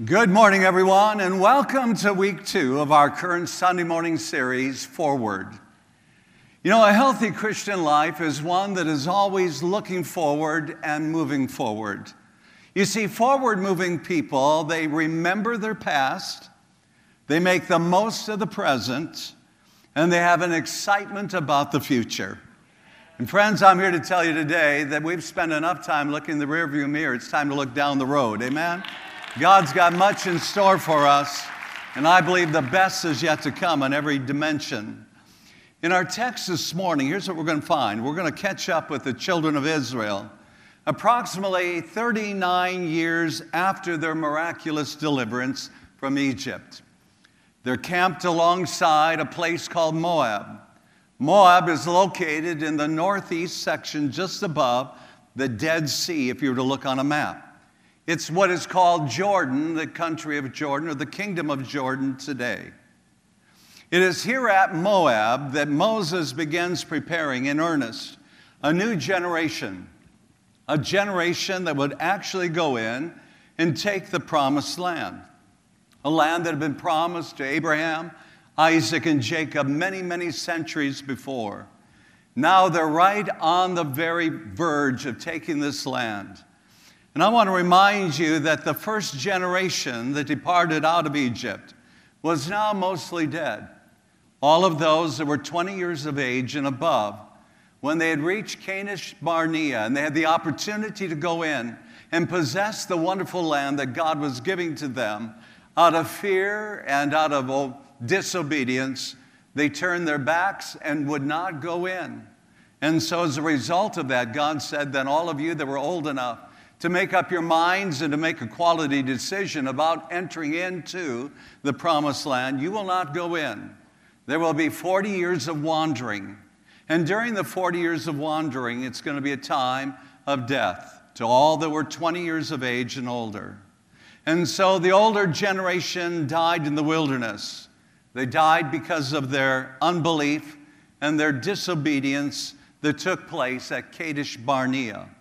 Good morning, everyone, and welcome to week 2 of our current Sunday morning series, Forward. You know, a healthy Christian life is one that is always looking forward and moving forward. You see, forward-moving people, they remember their past, they make the most of the present, and they have an excitement about the future. And friends, I'm here to tell you today that we've spent enough time looking in the rearview mirror. It's time to look down the road. Amen? God's got much in store for us, and I believe the best is yet to come in every dimension. In our text this morning, here's what we're going to find. We're going to catch up with the children of Israel approximately 39 years after their miraculous deliverance from Egypt. They're camped alongside a place called Moab. Moab is located in the northeast section just above the Dead Sea, if you were to look on a map. It's what is called Jordan, the country of Jordan, or the kingdom of Jordan today. It is here at Moab that Moses begins preparing in earnest a new generation, a generation that would actually go in and take the promised land, a land that had been promised to Abraham, Isaac, and Jacob many, many centuries before. Now they're right on the very verge of taking this land. And I want to remind you that the first generation that departed out of Egypt was now mostly dead. All of those that were 20 years of age and above, when they had reached Kadesh Barnea and they had the opportunity to go in and possess the wonderful land that God was giving to them, out of fear and out of disobedience, they turned their backs and would not go in. And so as a result of that, God said, then all of you that were old enough to make up your minds and to make a quality decision about entering into the promised land, you will not go in. There will be 40 years of wandering. And during the 40 years of wandering, it's going to be a time of death to all that were 20 years of age and older. And so the older generation died in the wilderness. They died because of their unbelief and their disobedience that took place at Kadesh Barnea.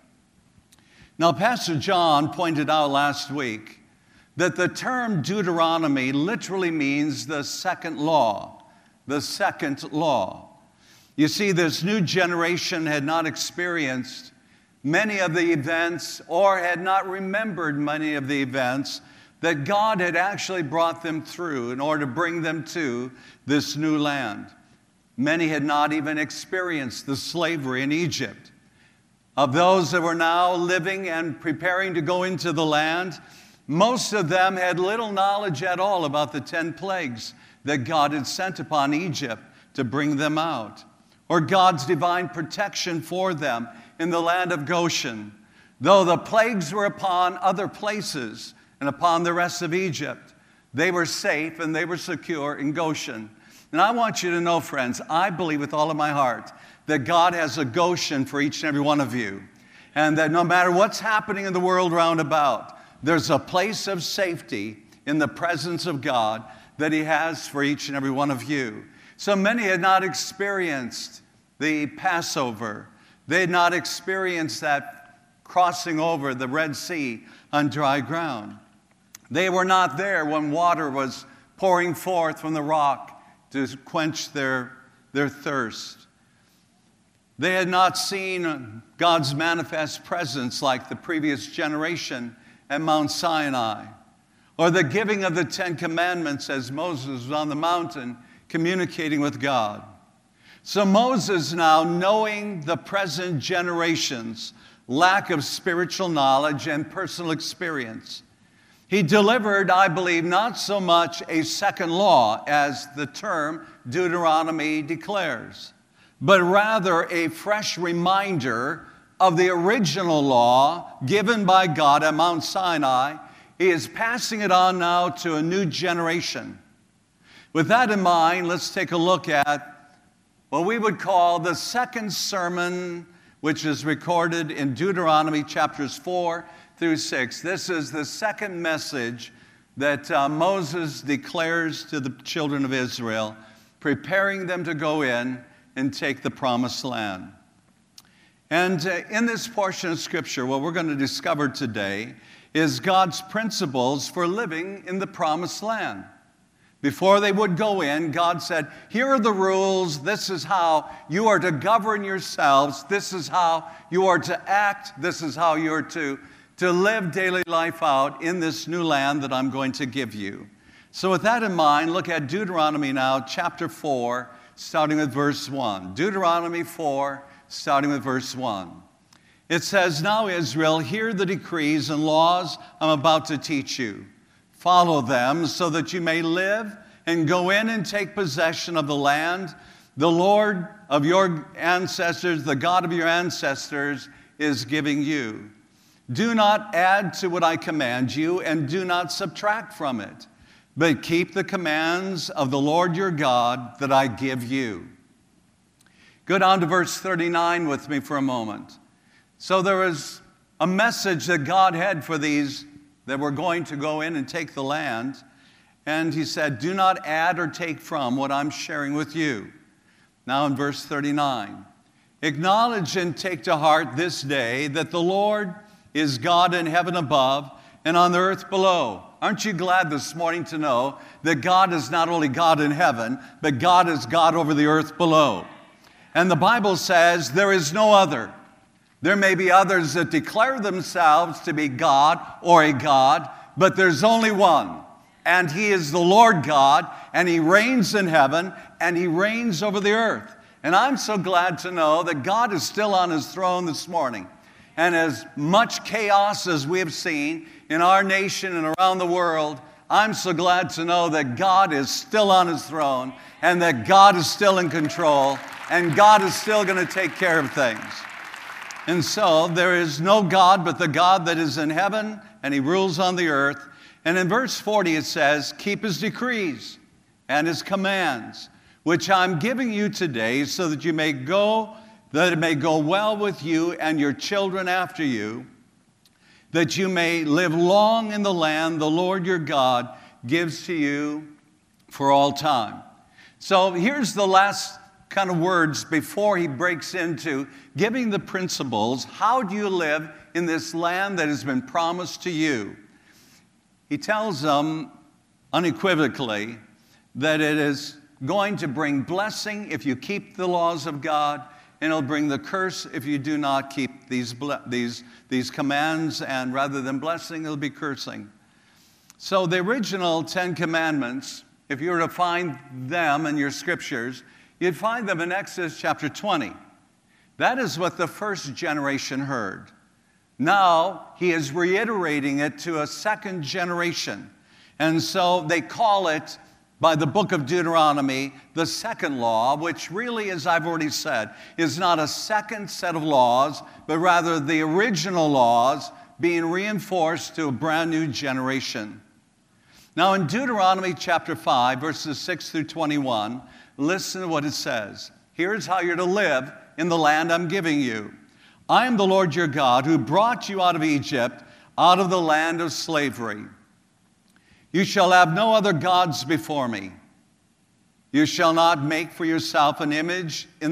Now, Pastor John pointed out last week that the term Deuteronomy literally means the second law, the second law. You see, this new generation had not experienced many of the events or had not remembered many of the events that God had actually brought them through in order to bring them to this new land. Many had not even experienced the slavery in Egypt. Of those that were now living and preparing to go into the land, most of them had little knowledge at all about the 10 plagues that God had sent upon Egypt to bring them out, or God's divine protection for them in the land of Goshen. Though the plagues were upon other places and upon the rest of Egypt, they were safe and they were secure in Goshen. And I want you to know, friends, I believe with all of my heart that God has a Goshen for each and every one of you. And that no matter what's happening in the world round about, there's a place of safety in the presence of God that He has for each and every one of you. So many had not experienced the Passover. They had not experienced that crossing over the Red Sea on dry ground. They were not there when water was pouring forth from the rock to quench their thirst. They had not seen God's manifest presence like the previous generation at Mount Sinai, or the giving of the 10 Commandments as Moses was on the mountain communicating with God. So Moses, now knowing the present generation's lack of spiritual knowledge and personal experience, he delivered, I believe, not so much a second law as the term Deuteronomy declares, but rather a fresh reminder of the original law given by God at Mount Sinai. He is passing it on now to a new generation. With that in mind, let's take a look at what we would call the second sermon, which is recorded in Deuteronomy chapters 4 through 6. This is the second message that Moses declares to the children of Israel, preparing them to go in and take the promised land. And in this portion of Scripture, what we're going to discover today is God's principles for living in the promised land. Before they would go in, God said, here are the rules. This is how you are to govern yourselves. This is how you are to act. This is how you are to live daily life out in this new land that I'm going to give you. So with that in mind, look at Deuteronomy now, chapter 4, starting with verse 1. Deuteronomy 4, starting with verse 1. It says, now Israel, hear the decrees and laws I'm about to teach you. Follow them so that you may live and go in and take possession of the land the Lord of your ancestors, the God of your ancestors, is giving you. Do not add to what I command you, and do not subtract from it, but keep the commands of the Lord your God that I give you. Go down to verse 39 with me for a moment. So there was a message that God had for these that were going to go in and take the land. And he said, do not add or take from what I'm sharing with you. Now in verse 39, acknowledge and take to heart this day that the Lord is God in heaven above and on the earth below. Aren't you glad this morning to know that God is not only God in heaven, but God is God over the earth below? And the Bible says there is no other. There may be others that declare themselves to be God or a God, but there's only one. And he is the Lord God, and he reigns in heaven, and he reigns over the earth. And I'm so glad to know that God is still on his throne this morning. And as much chaos as we have seen in our nation and around the world, I'm so glad to know that God is still on his throne, and that God is still in control, and God is still going to take care of things. And so there is no God but the God that is in heaven, and he rules on the earth. And in verse 40 it says, keep his decrees and his commands, which I'm giving you today, so that that it may go well with you and your children after you, that you may live long in the land the Lord your God gives to you for all time. So here's the last kind of words before he breaks into giving the principles. How do you live in this land that has been promised to you? He tells them unequivocally that it is going to bring blessing if you keep the laws of God, and it'll bring the curse if you do not keep these commands, and rather than blessing, it'll be cursing. So the original 10 Commandments, if you were to find them in your scriptures, you'd find them in Exodus chapter 20. That is what the first generation heard. Now, he is reiterating it to a second generation. And so they call it, by the book of Deuteronomy, the second law, which really, as I've already said, is not a second set of laws, but rather the original laws being reinforced to a brand new generation. Now, in Deuteronomy chapter 5, verses 6 through 21, listen to what it says. Here's how you're to live in the land I'm giving you. I am the Lord your God who brought you out of Egypt, out of the land of slavery. You shall have no other gods before me. You shall not make for yourself an image in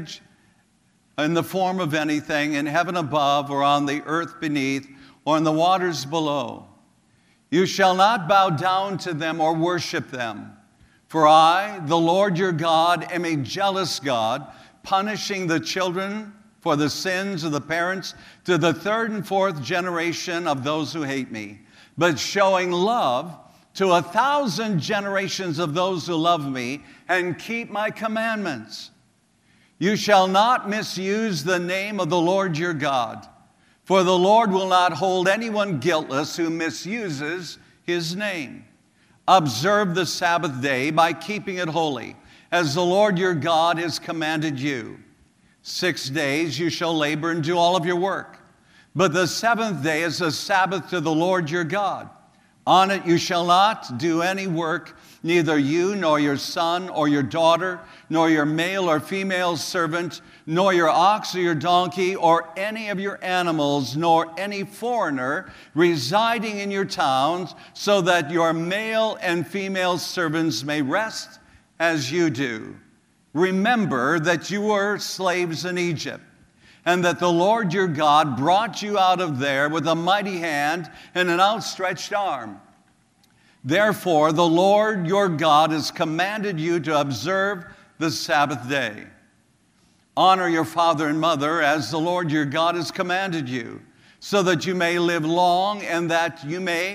the form of anything in heaven above or on the earth beneath or in the waters below. You shall not bow down to them or worship them. For I, the Lord your God, am a jealous God, punishing the children for the sins of the parents to the third and fourth generation of those who hate me, but showing love to 1,000 generations of those who love me and keep my commandments. You shall not misuse the name of the Lord your God, for the Lord will not hold anyone guiltless who misuses his name. Observe the Sabbath day by keeping it holy, as the Lord your God has commanded you. 6 days you shall labor and do all of your work, but the seventh day is a Sabbath to the Lord your God. On it you shall not do any work, neither you nor your son or your daughter, nor your male or female servant, nor your ox or your donkey, or any of your animals, nor any foreigner residing in your towns, so that your male and female servants may rest as you do. Remember that you were slaves in Egypt, and that the Lord your God brought you out of there with a mighty hand and an outstretched arm. Therefore, the Lord your God has commanded you to observe the Sabbath day. Honor your father and mother as the Lord your God has commanded you, so that you may live long and that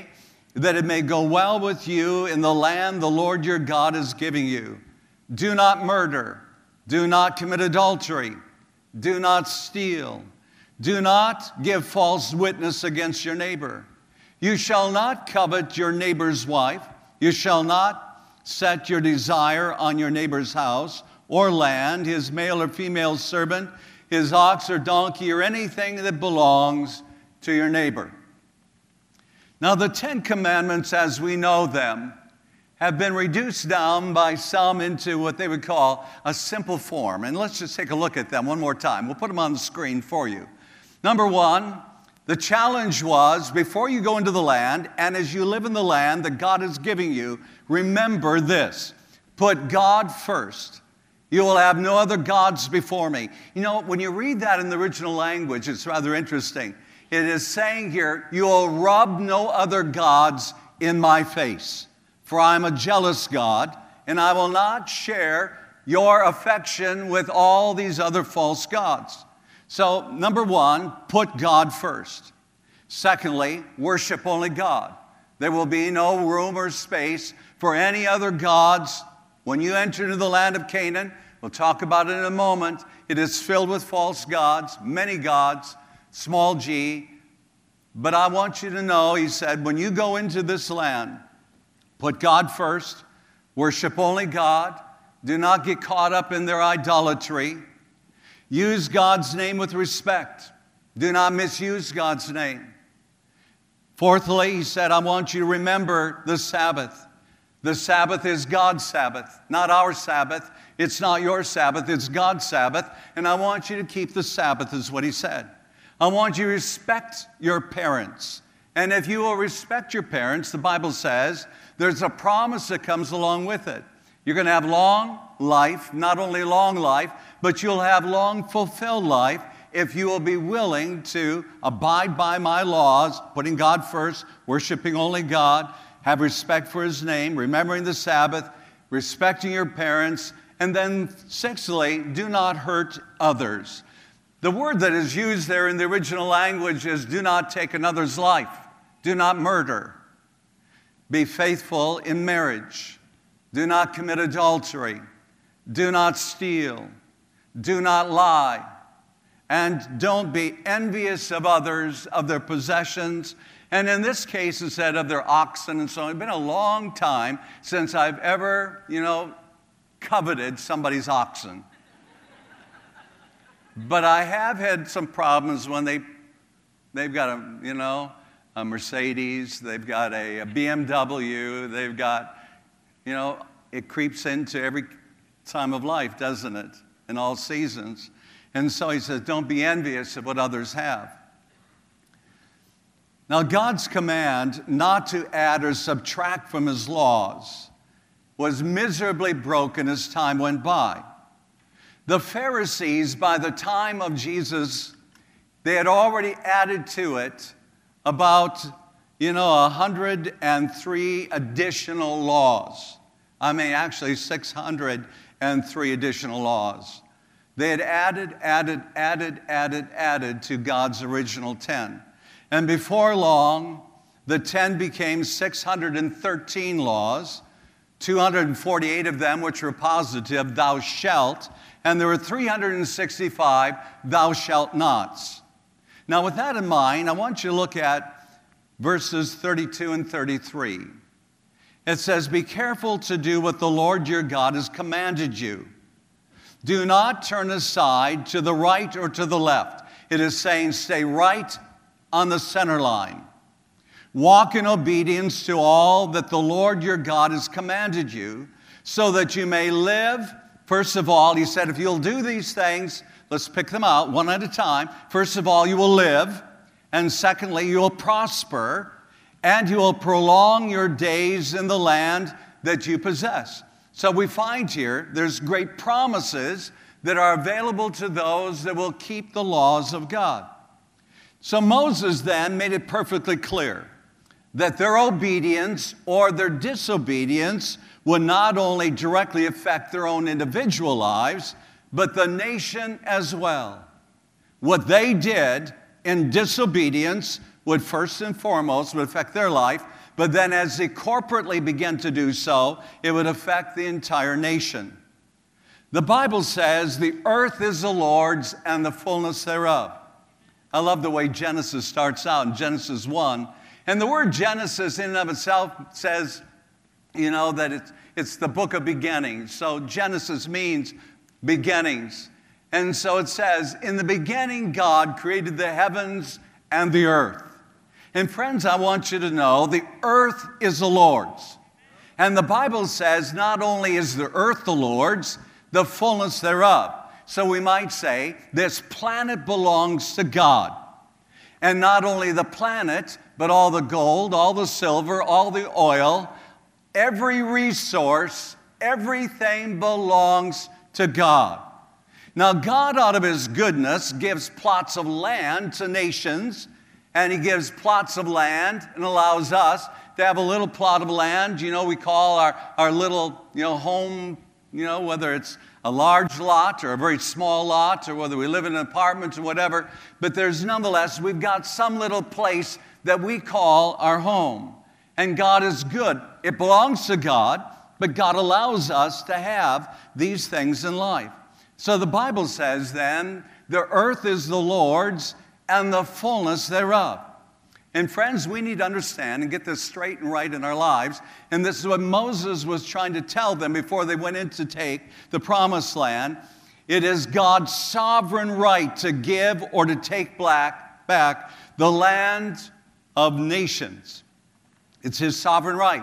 it may go well with you in the land the Lord your God is giving you. Do not murder. Do not commit adultery. Do not steal. Do not give false witness against your neighbor. You shall not covet your neighbor's wife. You shall not set your desire on your neighbor's house or land, his male or female servant, his ox or donkey, or anything that belongs to your neighbor. Now, the Ten Commandments, as we know them, have been reduced down by some into what they would call a simple form. And let's just take a look at them one more time. We'll put them on the screen for you. Number one, the challenge was, before you go into the land, and as you live in the land that God is giving you, remember this: put God first. You will have no other gods before me. You know, when you read that in the original language, it's rather interesting. It is saying here, you will rub no other gods in my face, for I am a jealous God, and I will not share your affection with all these other false gods. So, number one, put God first. Secondly, worship only God. There will be no room or space for any other gods. When you enter into the land of Canaan, we'll talk about it in a moment, it is filled with false gods, many gods, small g. But I want you to know, he said, when you go into this land, put God first, worship only God, do not get caught up in their idolatry, use God's name with respect, do not misuse God's name. Fourthly, he said, I want you to remember the Sabbath. The Sabbath is God's Sabbath, not our Sabbath. It's not your Sabbath, it's God's Sabbath. And I want you to keep the Sabbath, is what he said. I want you to respect your parents. And if you will respect your parents, the Bible says, there's a promise that comes along with it. You're going to have long life, not only long life, but you'll have long fulfilled life if you will be willing to abide by my laws, putting God first, worshiping only God, have respect for his name, remembering the Sabbath, respecting your parents, and then sixthly, do not hurt others. The word that is used there in the original language is do not take another's life, do not murder, be faithful in marriage, do not commit adultery, do not steal, do not lie, and don't be envious of others, of their possessions. And in this case, it said of their oxen and so on. It's been a long time since I've ever, coveted somebody's oxen. But I have had some problems when they've got a Mercedes, they've got a BMW, they've got, it creeps into every time of life, doesn't it? In all seasons. And so he says, don't be envious of what others have. Now, God's command not to add or subtract from his laws was miserably broken as time went by. The Pharisees, by the time of Jesus, they had already added to it about, 103 additional laws. Actually 603 additional laws. They had added to God's original 10. And before long, the 10 became 613 laws, 248 of them which were positive, thou shalt, and there were 365 thou shalt nots. Now, with that in mind, I want you to look at verses 32 and 33. It says, be careful to do what the Lord your God has commanded you. Do not turn aside to the right or to the left. It is saying stay right on the center line. Walk in obedience to all that the Lord your God has commanded you, so that you may live. First of all, he said, if you'll do these things, let's pick them out one at a time. First of all, you will live. And secondly, you will prosper. And you will prolong your days in the land that you possess. So we find here, there's great promises that are available to those that will keep the laws of God. So Moses then made it perfectly clear that their obedience or their disobedience would not only directly affect their own individual lives, but the nation as well. What they did in disobedience would first and foremost would affect their life, but then as they corporately began to do so, it would affect the entire nation. The Bible says the earth is the Lord's and the fullness thereof. I love the way Genesis starts out in Genesis 1. And the word Genesis in and of itself says, that it's the book of beginnings. So Genesis means beginnings. And so it says, in the beginning, God created the heavens and the earth. And friends, I want you to know the earth is the Lord's. And the Bible says not only is the earth the Lord's, the fullness thereof. So we might say this planet belongs to God. And not only the planet, but all the gold, all the silver, all the oil, every resource, everything belongs to God. Now, God, out of His goodness, gives plots of land to nations, and He gives plots of land and allows us to have a little plot of land, we call our little, home, whether it's a large lot or a very small lot, or whether we live in an apartment or whatever, but there's nonetheless, we've got some little place that we call our home. And God is good. It belongs to God, but God allows us to have these things in life. So the Bible says then, the earth is the Lord's and the fullness thereof. And friends, we need to understand and get this straight and right in our lives. And this is what Moses was trying to tell them before they went in to take the promised land. It is God's sovereign right to give or to take back the land of nations. It's His sovereign right.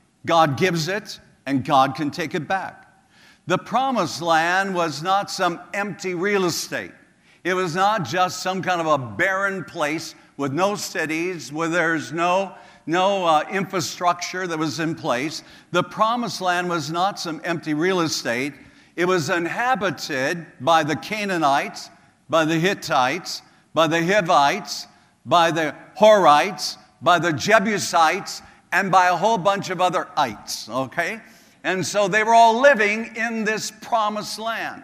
God gives it, and God can take it back. The promised land was not some empty real estate. It was not just some kind of a barren place with no cities, where there's no infrastructure that was in place. The promised land was not some empty real estate. It was inhabited by the Canaanites, by the Hittites, by the Hivites, by the Horites, by the Jebusites, and by a whole bunch of other ites, okay? And so they were all living in this promised land.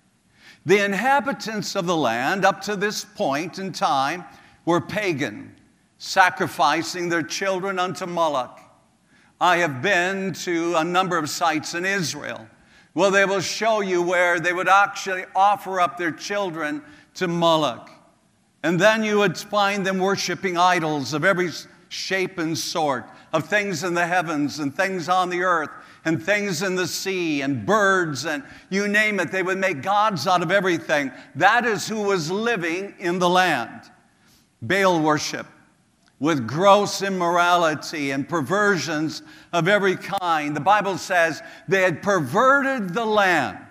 The inhabitants of the land up to this point in time were pagan, sacrificing their children unto Moloch. I have been to a number of sites in Israel where they will show you where they would actually offer up their children to Moloch. And then you would find them worshiping idols of every shape and sort, of things in the heavens and things on the earth and things in the sea and birds and you name it. They would make gods out of everything. That is who was living in the land. Baal worship with gross immorality and perversions of every kind. The Bible says they had perverted the land.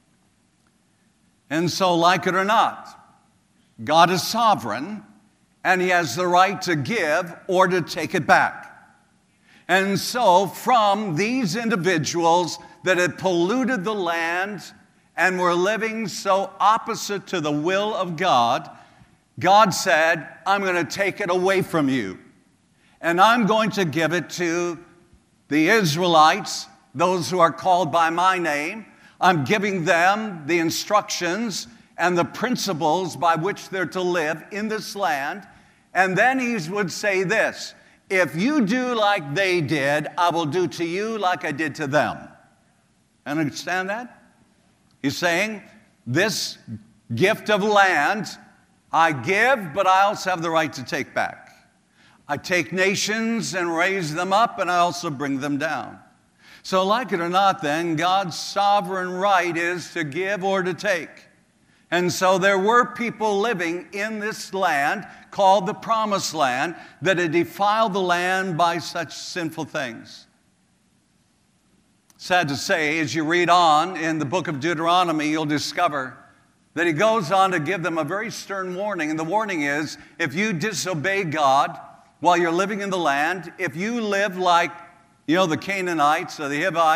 And so, like it or not, God is sovereign, and He has the right to give or to take it back. And so, from these individuals that had polluted the land and were living so opposite to the will of God, God said, I'm going to take it away from you, and I'm going to give it to the Israelites, those who are called by my name. I'm giving them the instructions and the principles by which they're to live in this land. And then He would say this, if you do like they did, I will do to you like I did to them. Understand that? He's saying, this gift of land I give, but I also have the right to take back. I take nations and raise them up, and I also bring them down. So like it or not then, God's sovereign right is to give or to take. And so there were people living in this land called the Promised Land that had defiled the land by such sinful things. Sad to say, as you read on in the book of Deuteronomy, you'll discover that He goes on to give them a very stern warning. And the warning is, if you disobey God while you're living in the land, if you live like, the Canaanites or the Hivites,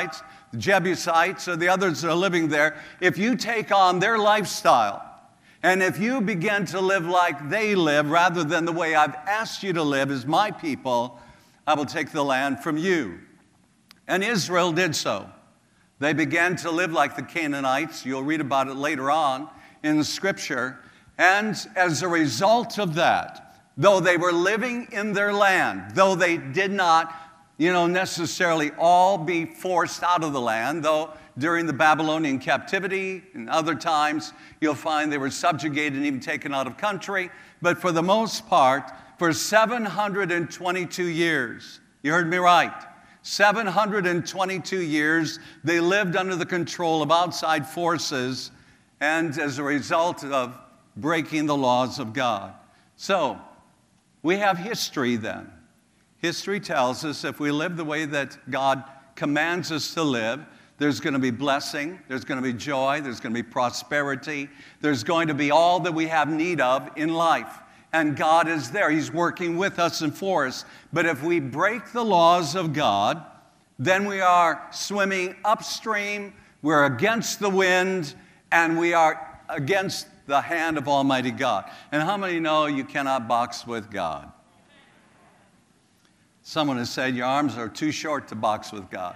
the Jebusites or the others that are living there, if you take on their lifestyle, and if you begin to live like they live rather than the way I've asked you to live as my people, I will take the land from you. And Israel did so. They began to live like the Canaanites. You'll read about it later on in the Scripture. And as a result of that, though they were living in their land, though they did not, necessarily all be forced out of the land, though during the Babylonian captivity and other times you'll find they were subjugated and even taken out of country. But for the most part, for 722 years, you heard me right, 722 years, they lived under the control of outside forces and as a result of breaking the laws of God. So, we have history then. History tells us if we live the way that God commands us to live, there's going to be blessing, there's going to be joy, there's going to be prosperity, there's going to be all that we have need of in life. And God is there. He's working with us and for us. But if we break the laws of God, then we are swimming upstream, we're against the wind, and we are against the hand of Almighty God. And how many know you cannot box with God? Someone has said your arms are too short to box with God.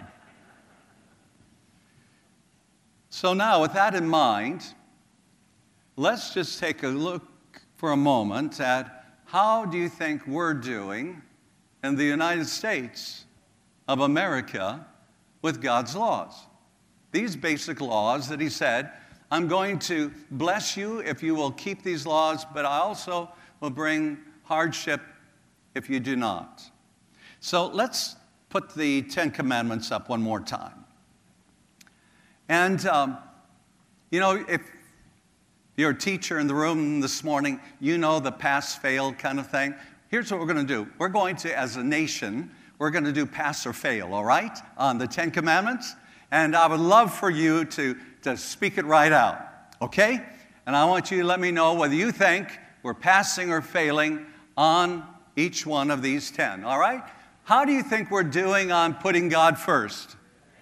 So now, with that in mind, let's just take a look for a moment at how do you think we're doing in the United States of America with God's laws? These basic laws that he said, I'm going to bless you if you will keep these laws, but I also will bring hardship if you do not. So let's put the Ten Commandments up one more time. And, if you're a teacher in the room this morning, you know the pass-fail kind of thing. Here's what we're going to do. We're going to, as a nation, we're going to do pass or fail, all right, on the Ten Commandments. And I would love for you to speak it right out, okay? And I want you to let me know whether you think we're passing or failing on each one of these 10, all right? How do you think we're doing on putting God first?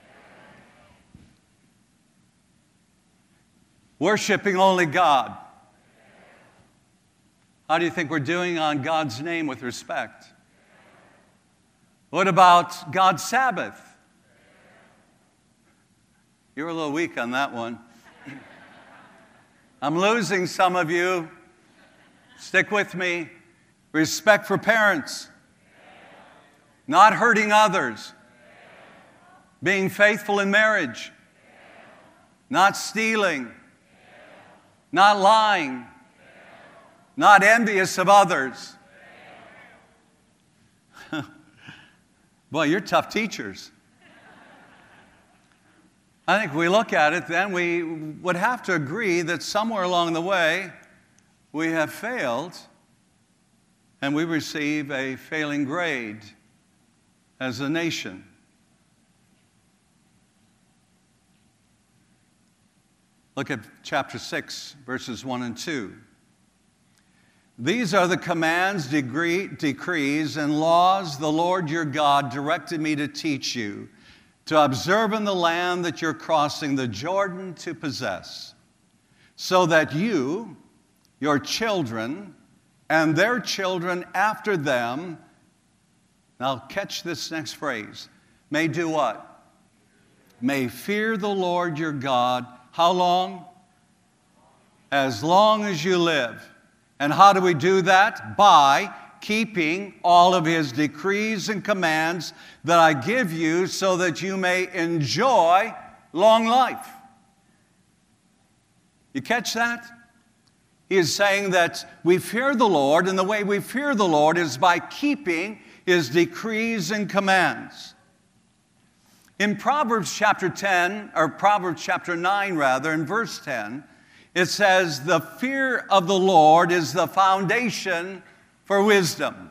Worshiping only God. How do you think we're doing on God's name with respect? What about God's Sabbath? You're a little weak on that one. I'm losing some of you. Stick with me. Respect for parents. Not hurting others. Being faithful in marriage. Not stealing. Not lying. Not envious of others. Boy, you're tough teachers. I think if we look at it, then we would have to agree that somewhere along the way we have failed and we receive a failing grade as a nation. Look at chapter 6, verses 1 and 2. These are the commands, decrees, and laws the Lord your God directed me to teach you, to observe in the land that you're crossing the Jordan to possess, so that you, your children, and their children after them, now catch this next phrase, may do what? May fear the Lord your God. How long? As long as you live. And how do we do that? By keeping all of his decrees and commands that I give you so that you may enjoy long life. You catch that? He is saying that we fear the Lord, and the way we fear the Lord is by keeping his decrees and commands. In Proverbs chapter 10, or Proverbs chapter 9 rather, in verse 10, it says, the fear of the Lord is the foundation for wisdom.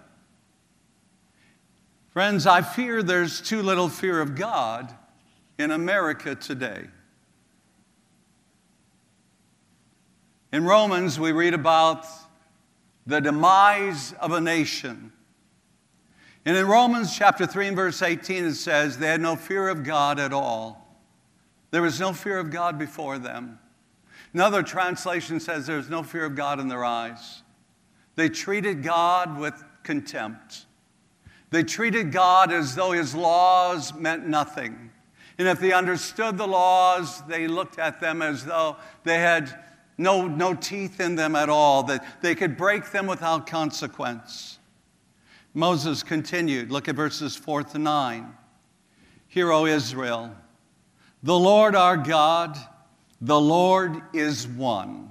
Friends, I fear there's too little fear of God in America today. In Romans, we read about the demise of a nation. And in Romans chapter 3 and verse 18, it says, they had no fear of God at all. There was no fear of God before them. Another translation says there was no fear of God in their eyes. They treated God with contempt. They treated God as though his laws meant nothing. And if they understood the laws, they looked at them as though they had no teeth in them at all, that they could break them without consequence. Moses continued. Look at verses 4 to 9. Hear, O Israel, the Lord our God, the Lord is one.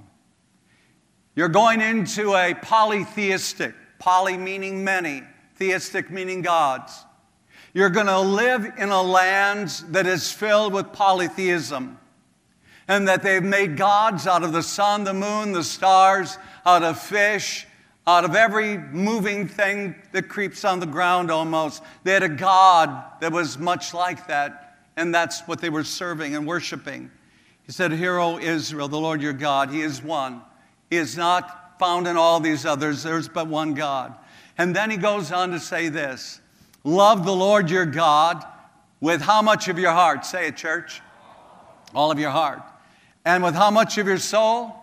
You're going into a polytheistic, poly meaning many, theistic meaning gods. You're going to live in a land that is filled with polytheism, and that they've made gods out of the sun, the moon, the stars, out of fish, out of every moving thing that creeps on the ground almost. They had a god that was much like that, and that's what they were serving and worshiping. He said, Hear, O Israel, the Lord your God, he is one. He is not found in all these others. There's but one God. And then he goes on to say this, love the Lord your God with how much of your heart? Say it, church. All of your heart. And with how much of your soul?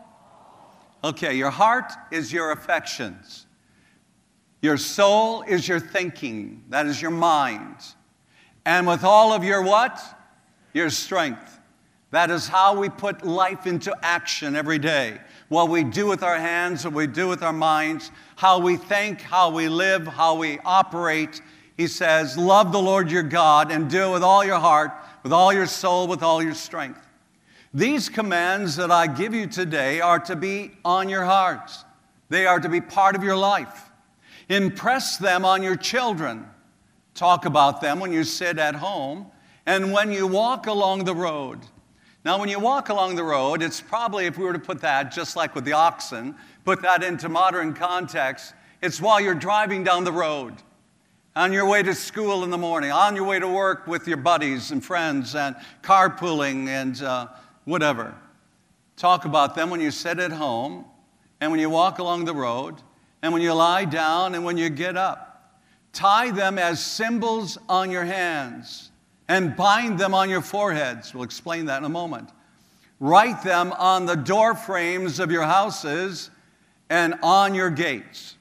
Okay, your heart is your affections. Your soul is your thinking. That is your mind. And with all of your what? Your strength. That is how we put life into action every day. What we do with our hands, what we do with our minds, how we think, how we live, how we operate. He says, love the Lord your God and do it with all your heart, with all your soul, with all your strength. These commands that I give you today are to be on your hearts. They are to be part of your life. Impress them on your children. Talk about them when you sit at home and when you walk along the road. Now, when you walk along the road, it's probably, if we were to put that, just like with the oxen, put that into modern context, it's while you're driving down the road, on your way to school in the morning, on your way to work with your buddies and friends, and carpooling and whatever. Talk about them when you sit at home, and when you walk along the road, and when you lie down, and when you get up. Tie them as symbols on your hands, and bind them on your foreheads. We'll explain that in a moment. Write them on the door frames of your houses and on your gates.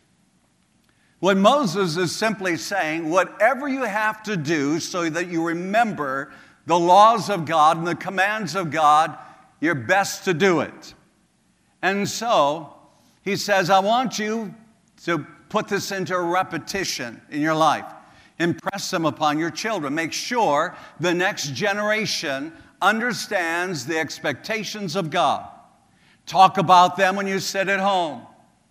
What Moses is simply saying, whatever you have to do so that you remember the laws of God and the commands of God, you're best to do it. And so, he says, I want you to put this into a repetition in your life. Impress them upon your children. Make sure the next generation understands the expectations of God. Talk about them when you sit at home,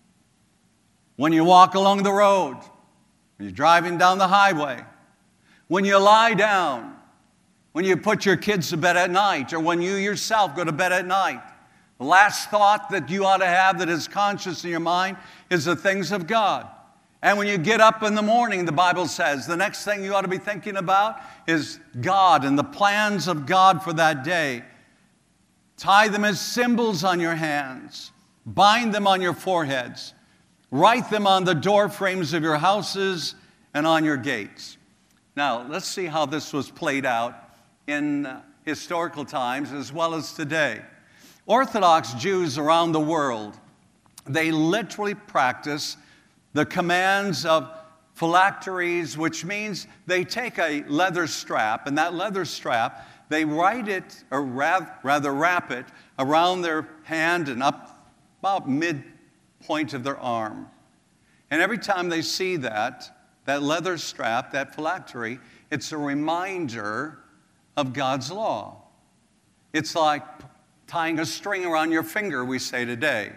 when you walk along the road, when you're driving down the highway, when you lie down, when you put your kids to bed at night, or when you yourself go to bed at night. The last thought that you ought to have that is conscious in your mind is the things of God. And when you get up in the morning, the Bible says, the next thing you ought to be thinking about is God and the plans of God for that day. Tie them as symbols on your hands. Bind them on your foreheads. Write them on the door frames of your houses and on your gates. Now, let's see how this was played out in historical times as well as today. Orthodox Jews around the world, they literally practice the commands of phylacteries, which means they take a leather strap, and that leather strap, they write it, or rather wrap it, around their hand and up about midpoint of their arm. And every time they see that leather strap, that phylactery, it's a reminder of God's law. It's like tying a string around your finger, we say today.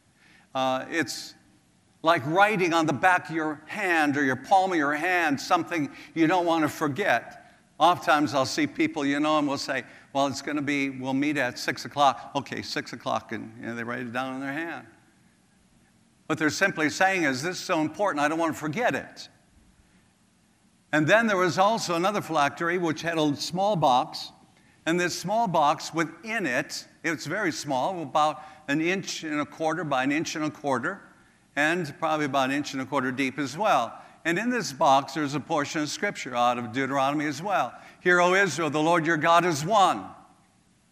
It's like writing on the back of your hand or your palm of your hand something you don't want to forget. Oftentimes I'll see people, and we'll say, well, it's going to be, we'll meet at 6 o'clock. Okay, 6 o'clock, and they write it down in their hand. What they're simply saying is, this is so important, I don't want to forget it. And then there was also another phylactery which had a small box, and this small box within it, it's very small, about 1.25 inches by 1.25 inches, and probably about 1.25 inches deep as well. And in this box, there's a portion of Scripture out of Deuteronomy as well. Hear, O Israel, the Lord your God is one.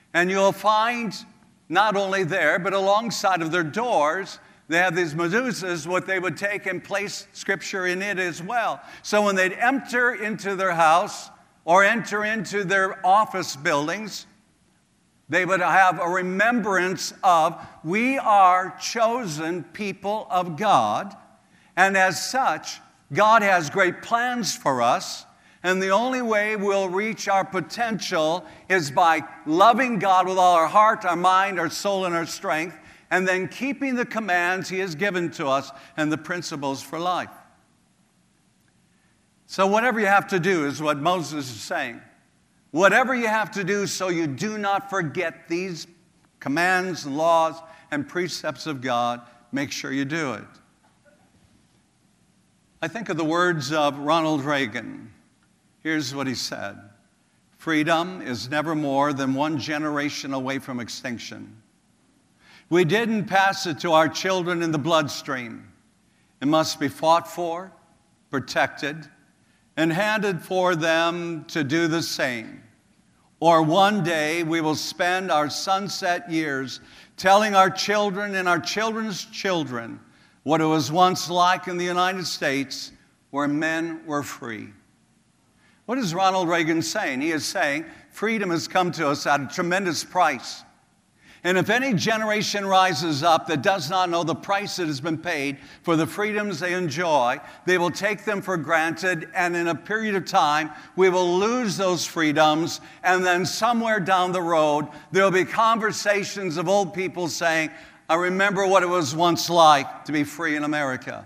And you'll find not only there, but alongside of their doors, they have these mezuzahs, what they would take and place Scripture in it as well. So when they'd enter into their house or enter into their office buildings, they would have a remembrance of, we are chosen people of God, and as such, God has great plans for us, and the only way we'll reach our potential is by loving God with all our heart, our mind, our soul, and our strength, and then keeping the commands He has given to us and the principles for life. So whatever you have to do is what Moses is saying. Whatever you have to do so you do not forget these commands and laws and precepts of God, make sure you do it. I think of the words of Ronald Reagan. Here's what he said. Freedom is never more than one generation away from extinction. We didn't pass it to our children in the bloodstream. It must be fought for, protected, and handed for them to do the same. Or one day we will spend our sunset years telling our children and our children's children what it was once like in the United States where men were free. What is Ronald Reagan saying? He is saying freedom has come to us at a tremendous price. And if any generation rises up that does not know the price that has been paid for the freedoms they enjoy, they will take them for granted, and in a period of time, we will lose those freedoms, and then somewhere down the road, there will be conversations of old people saying, I remember what it was once like to be free in America.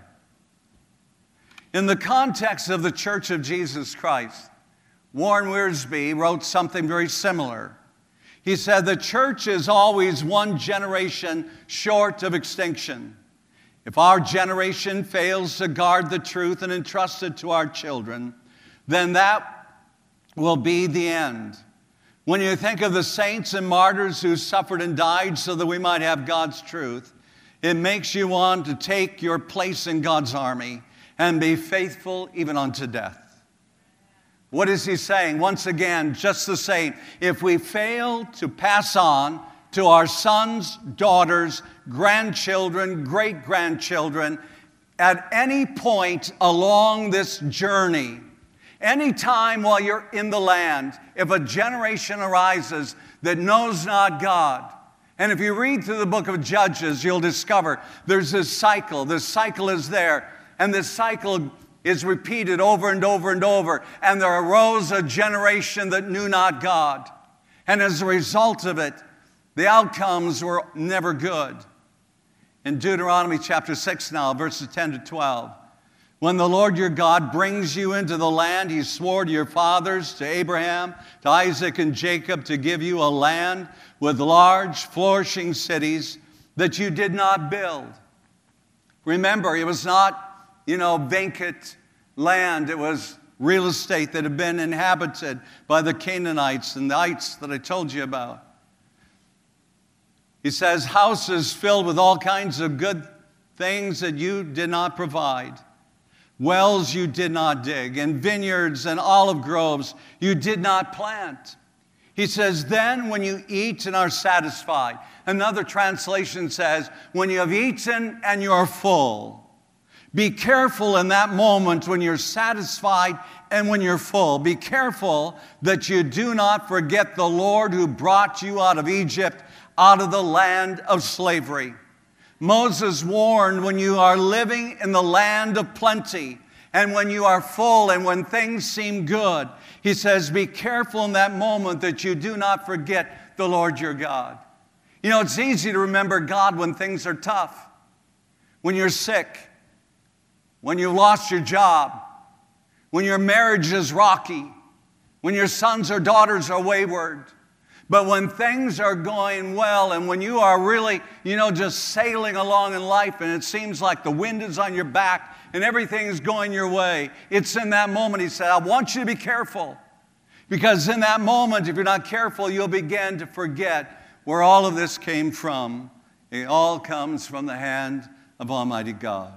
In the context of the Church of Jesus Christ, Warren Wiersbe wrote something very similar. He said, the church is always one generation short of extinction. If our generation fails to guard the truth and entrust it to our children, then that will be the end. When you think of the saints and martyrs who suffered and died so that we might have God's truth, it makes you want to take your place in God's army and be faithful even unto death. What is he saying? Once again, just the same. If we fail to pass on to our sons, daughters, grandchildren, great-grandchildren, at any point along this journey, any time while you're in the land, if a generation arises that knows not God, and if you read through the book of Judges, you'll discover there's this cycle. This cycle is there, and this cycle is repeated over and over and over. And there arose a generation that knew not God. And as a result of it, the outcomes were never good. In Deuteronomy chapter 6 now, verses 10 to 12, when the Lord your God brings you into the land He swore to your fathers, to Abraham, to Isaac, and Jacob, to give you a land with large, flourishing cities that you did not build. Remember, it was not vacant land. It was real estate that had been inhabited by the Canaanites and the ites that I told you about. He says, houses filled with all kinds of good things that you did not provide. Wells you did not dig, and vineyards and olive groves you did not plant. He says, then when you eat and are satisfied. Another translation says, when you have eaten and you are full. Be careful in that moment when you're satisfied and when you're full. Be careful that you do not forget the Lord who brought you out of Egypt, out of the land of slavery. Moses warned, when you are living in the land of plenty and when you are full and when things seem good, he says, be careful in that moment that you do not forget the Lord your God. It's easy to remember God when things are tough, when you're sick, when you've lost your job, when your marriage is rocky, when your sons or daughters are wayward. But when things are going well and when you are really, just sailing along in life and it seems like the wind is on your back and everything is going your way, it's in that moment, he said, I want you to be careful. Because in that moment, if you're not careful, you'll begin to forget where all of this came from. It all comes from the hand of Almighty God.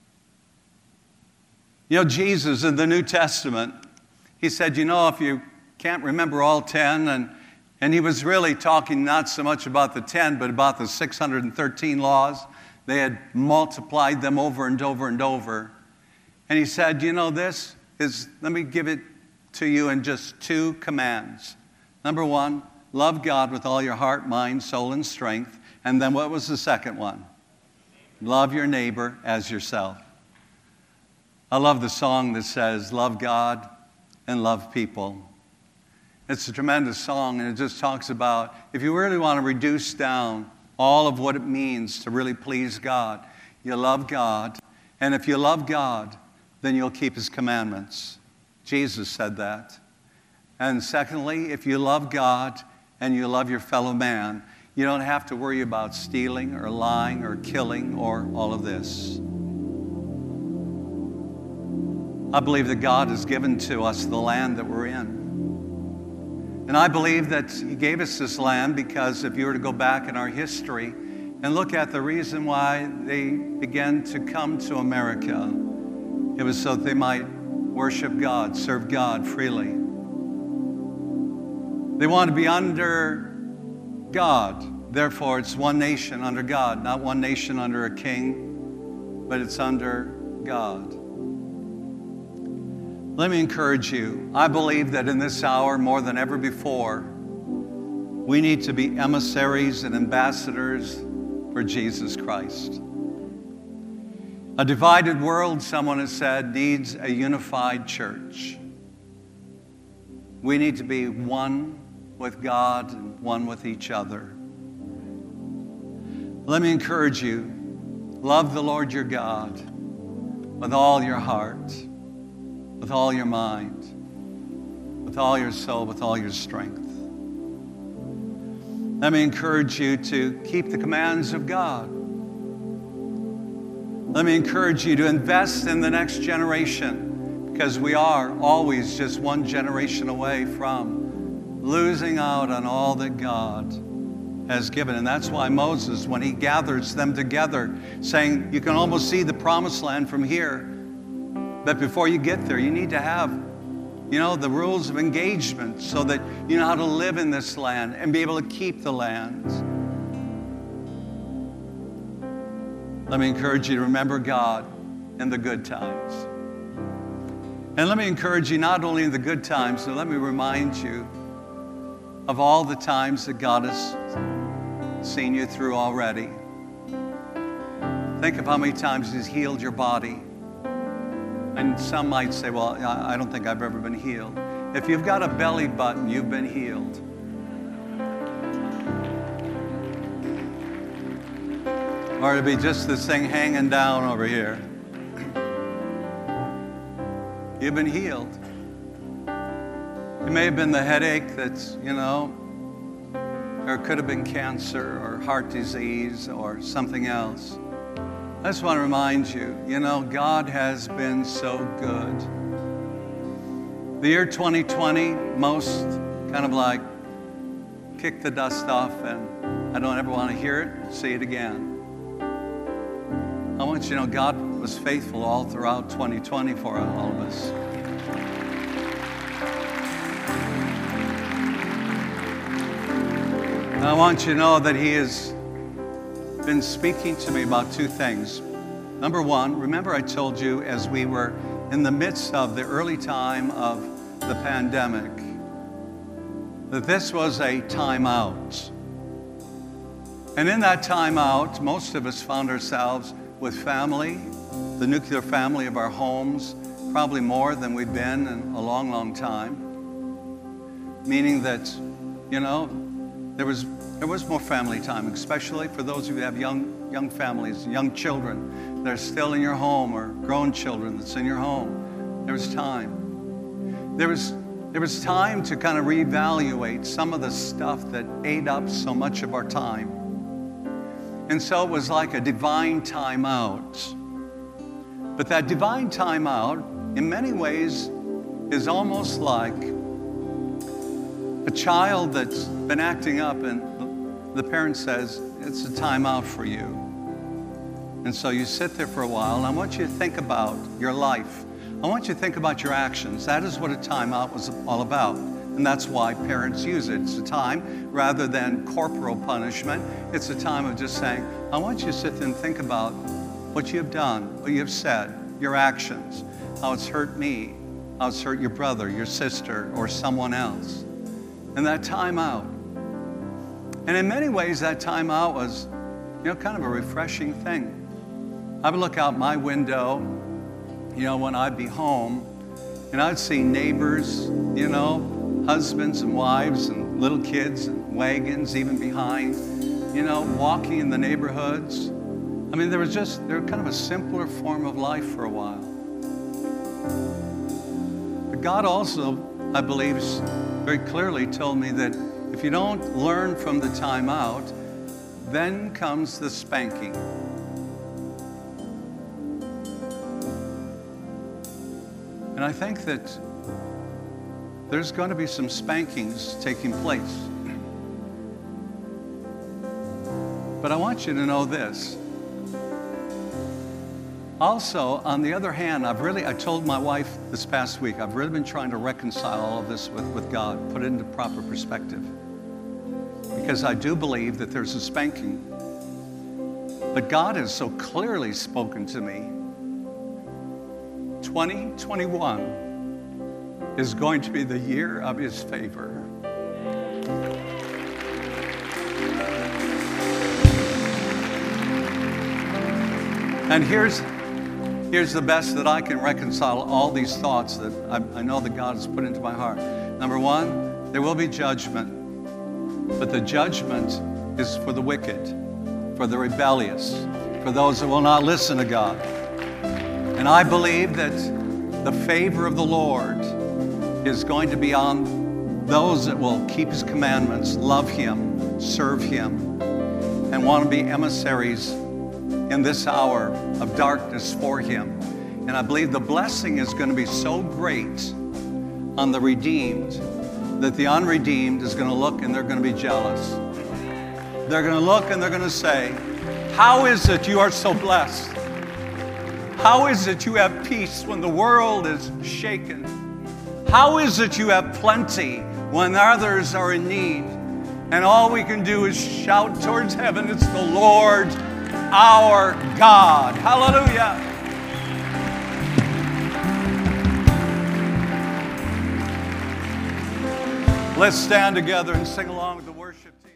Jesus in the New Testament, he said, if you can't remember all 10, and he was really talking not so much about the 10, but about the 613 laws. They had multiplied them over and over and over. And he said, let me give it to you in just 2 commands. Number 1, love God with all your heart, mind, soul, and strength. And then what was the second one? Love your neighbor as yourself. I love the song that says, love God and love people. It's a tremendous song, and it just talks about if you really want to reduce down all of what it means to really please God, you love God. And if you love God, then you'll keep His commandments. Jesus said that. And secondly, if you love God and you love your fellow man, you don't have to worry about stealing or lying or killing or all of this. I believe that God has given to us the land that we're in. And I believe that He gave us this land because if you were to go back in our history and look at the reason why they began to come to America, it was so that they might worship God, serve God freely. They want to be under God. Therefore, it's one nation under God, not one nation under a king, but it's under God. Let me encourage you. I believe that in this hour, more than ever before, we need to be emissaries and ambassadors for Jesus Christ. A divided world, someone has said, needs a unified church. We need to be one with God and one with each other. Let me encourage you. Love the Lord your God with all your heart, with all your mind, with all your soul, with all your strength. Let me encourage you to keep the commands of God. Let me encourage you to invest in the next generation, because we are always just one generation away from losing out on all that God has given. And that's why Moses, when he gathers them together, saying, you can almost see the promised land from here. But before you get there, you need to have, the rules of engagement so that you know how to live in this land and be able to keep the land. Let me encourage you to remember God in the good times. And let me encourage you not only in the good times, but let me remind you of all the times that God has seen you through already. Think of how many times He's healed your body. And some might say, well, I don't think I've ever been healed. If you've got a belly button, you've been healed. Or it'd be just this thing hanging down over here. You've been healed. It may have been the headache that's, or it could have been cancer or heart disease or something else. I just want to remind you, God has been so good. The year 2020, most kind of like kick the dust off, and I don't ever want to hear it, see it again. I want you to know God was faithful all throughout 2020 for all of us. And I want you to know that He has been speaking to me about 2 things. Number 1, remember I told you as we were in the midst of the early time of the pandemic that this was a time out. And in that time out, most of us found ourselves with family, the nuclear family of our homes, probably more than we've been in a long, long time. Meaning that, there was more family time, especially for those who have young families, young children that are still in your home, or grown children that's in your home. There was time. There was time to kind of reevaluate some of the stuff that ate up so much of our time. And so it was like a divine time out. But that divine time out, in many ways, is almost like a child that's been acting up, and the parent says, it's a time out for you. And so you sit there for a while, and I want you to think about your life. I want you to think about your actions. That is what a time out was all about. And that's why parents use it. It's a time, rather than corporal punishment, it's a time of just saying, I want you to sit there and think about what you have done, what you have said, your actions, how it's hurt me, how it's hurt your brother, your sister, or someone else. And that time out. And in many ways, that time out was, kind of a refreshing thing. I would look out my window, when I'd be home, and I'd see neighbors, husbands and wives and little kids and wagons even behind, walking in the neighborhoods. I mean, they were kind of a simpler form of life for a while. But God also, I believe, very clearly told me that if you don't learn from the time out, then comes the spanking. And I think that there's going to be some spankings taking place. But I want you to know this. Also, on the other hand, I told my wife this past week, I've really been trying to reconcile all of this with God, put it into proper perspective. Because I do believe that there's a spanking. But God has so clearly spoken to me. 2021 is going to be the year of His favor. And here's the best that I can reconcile all these thoughts that I know that God has put into my heart. Number one, there will be judgment. But the judgment is for the wicked, for the rebellious, for those that will not listen to God. And I believe that the favor of the Lord is going to be on those that will keep His commandments, love Him, serve Him, and want to be emissaries in this hour of darkness for Him. And I believe the blessing is going to be so great on the redeemed that the unredeemed is going to look and they're going to be jealous. They're going to look and they're going to say, how is it you are so blessed? How is it you have peace when the world is shaken? How is it you have plenty when others are in need? And all we can do is shout towards heaven, it's the Lord our God. Hallelujah. Let's stand together and sing along with the worship team.